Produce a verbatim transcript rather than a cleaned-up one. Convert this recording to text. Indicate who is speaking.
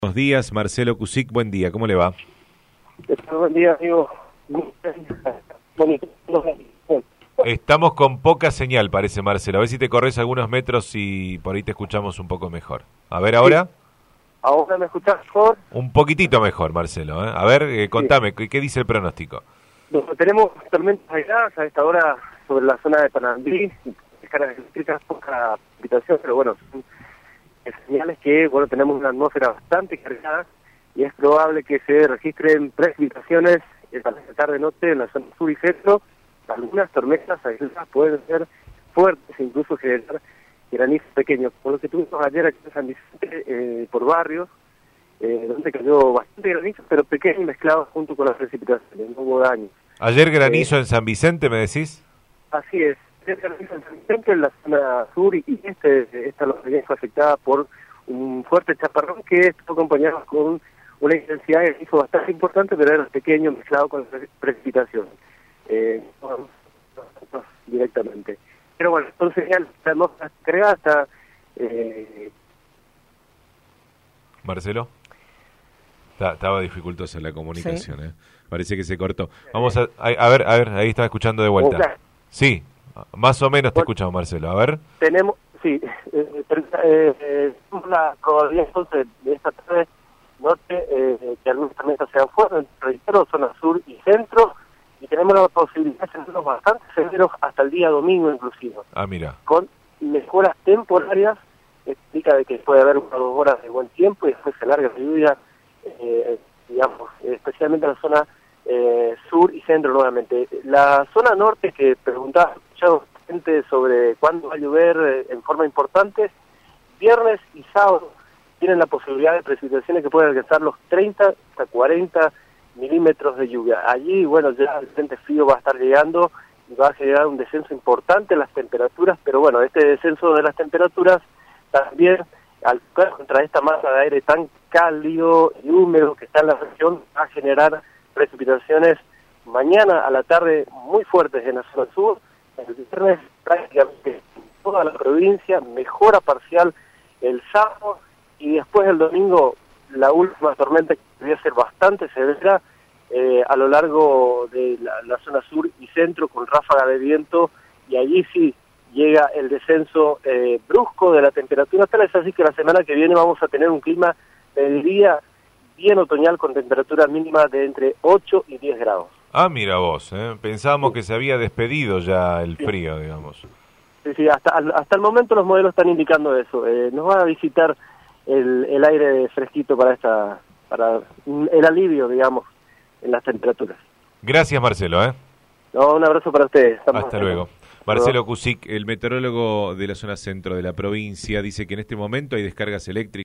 Speaker 1: Buenos días, Marcelo Cusic, buen día, ¿cómo le va?
Speaker 2: Buen día, amigo. Bonito.
Speaker 1: Estamos con poca señal, parece, Marcelo. A ver si te corres algunos metros y por ahí te escuchamos un poco mejor. A ver, ¿ahora?
Speaker 2: Sí. ¿Ahora me escuchás mejor?
Speaker 1: Un poquitito mejor, Marcelo, ¿eh? A ver, eh, contame,
Speaker 2: Sí.
Speaker 1: ¿qué, ¿qué dice el pronóstico?
Speaker 2: Bueno, tenemos tormentas aisladas a esta hora sobre la zona de Panambí, descargas eléctricas, poca precipitación, pero bueno, son señales que, bueno, tenemos una atmósfera bastante cargada y es probable que se registren precipitaciones para esta tarde-noche en la zona sur y centro. Algunas tormentas aisladas pueden ser fuertes e incluso generar granizos pequeños, por lo que tuvimos ayer aquí en San Vicente, eh, por barrios, eh, donde cayó bastante granizo, pero pequeño y mezclado junto con las precipitaciones, no hubo daño.
Speaker 1: ¿Ayer granizo
Speaker 2: Eh,
Speaker 1: en San Vicente, me decís?
Speaker 2: Así es, ayer granizo en San Vicente, en la zona sur y este, esta localidad fue afectada por un fuerte chaparrón que estuvo acompañado con una intensidad de granizo bastante importante, pero era pequeño mezclado con las precipitaciones. Eh, no, no, no, directamente. Pero bueno, entonces ya la atmósfera creada está... Eh...
Speaker 1: Marcelo. Ta- Estaba dificultosa la comunicación,
Speaker 3: Sí.
Speaker 1: ¿eh? Parece que se cortó. Vamos a, a, a ver, a ver, ahí estaba escuchando de vuelta.
Speaker 2: Hola.
Speaker 1: Sí, más o menos te
Speaker 2: Bueno,
Speaker 1: escuchamos, Marcelo. A ver.
Speaker 2: Tenemos, sí, eh, eh, eh, la probabilidad entonces de esta tarde noche eh, que algunas tormentas sean fuertes, reitero, zona sur y centro, y tenemos la posibilidad de tenerlos bastante severos hasta el día domingo inclusive.
Speaker 1: Ah, mira.
Speaker 2: Con mejoras temporarias, explica de que puede haber unas dos horas de buen tiempo y después se larga la lluvia, eh, digamos, especialmente en la zona eh, sur y centro nuevamente. La zona norte que preguntaba escuchado gente sobre cuándo va a llover eh, en forma importante, viernes y sábado tienen la posibilidad de precipitaciones que pueden alcanzar los treinta hasta cuarenta milímetros de lluvia. Allí, bueno, ya el frente frío va a estar llegando y va a generar un descenso importante en las temperaturas, pero bueno, este descenso de las temperaturas también, al tocar contra esta masa de aire tan cálido y húmedo que está en la región, va a generar precipitaciones mañana a la tarde muy fuertes en la zona sur, el viernes prácticamente en toda la provincia, mejora parcial el sábado, y después el domingo la última tormenta que debería ser bastante severa eh, a lo largo de la, la zona sur y centro con ráfaga de viento, y allí sí llega el descenso eh, brusco de la temperatura. Tal es así que la semana que viene vamos a tener un clima del día bien otoñal con temperatura mínima de entre ocho y diez grados.
Speaker 1: Ah, mira vos, ¿eh? Pensábamos
Speaker 2: Sí.
Speaker 1: que se había despedido ya el
Speaker 2: Sí.
Speaker 1: frío, digamos.
Speaker 2: Sí, sí, hasta, hasta el momento los modelos están indicando eso. Eh, nos va a visitar el, el aire fresquito para esta, para el alivio, digamos, en las temperaturas.
Speaker 1: Gracias, Marcelo, ¿eh?
Speaker 2: No, un abrazo para ustedes. Estamos
Speaker 1: Hasta
Speaker 2: en-
Speaker 1: luego. Marcelo Cusic, el meteorólogo de la zona centro de la provincia, dice que en este momento hay descargas eléctricas